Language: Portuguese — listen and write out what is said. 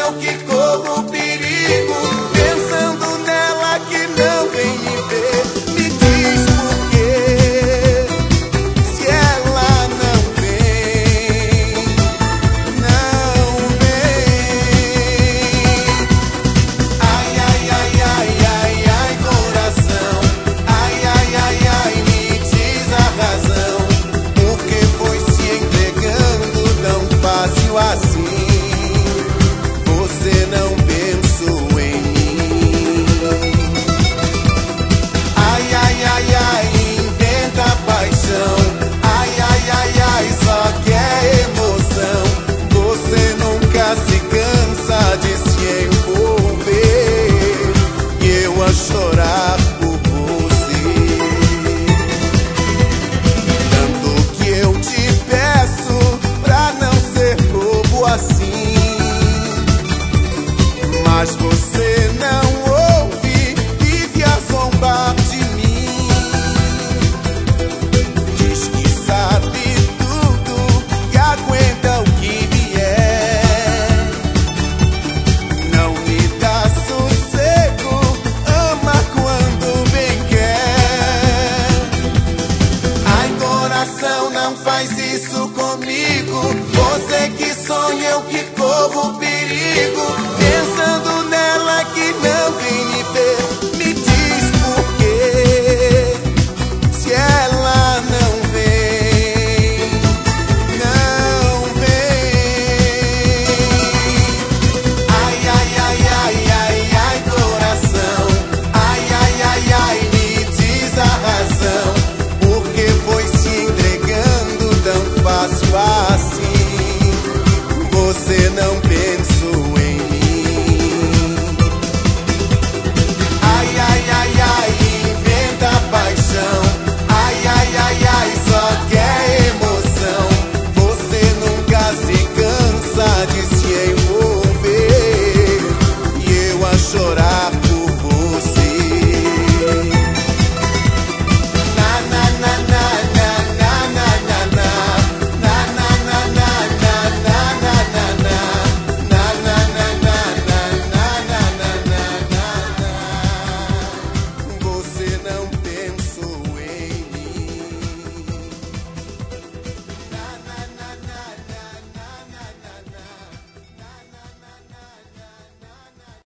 eu que corro perigo, pensando nela que não vem me ver. Me diz por quê, se ela não vem, não vem. Ai, ai, ai, ai, ai, ai, coração. Ai, ai, ai, ai, me diz a razão. Por que foi se entregando tão fácil assim? Você não pensou em mim. Ai, ai, ai, ai, inventa paixão. Ai, ai, ai, ai, só quer emoção. Você nunca se cansa de se envolver, e eu a chorar por você. Tanto que eu te peço pra não ser bobo assim, mas você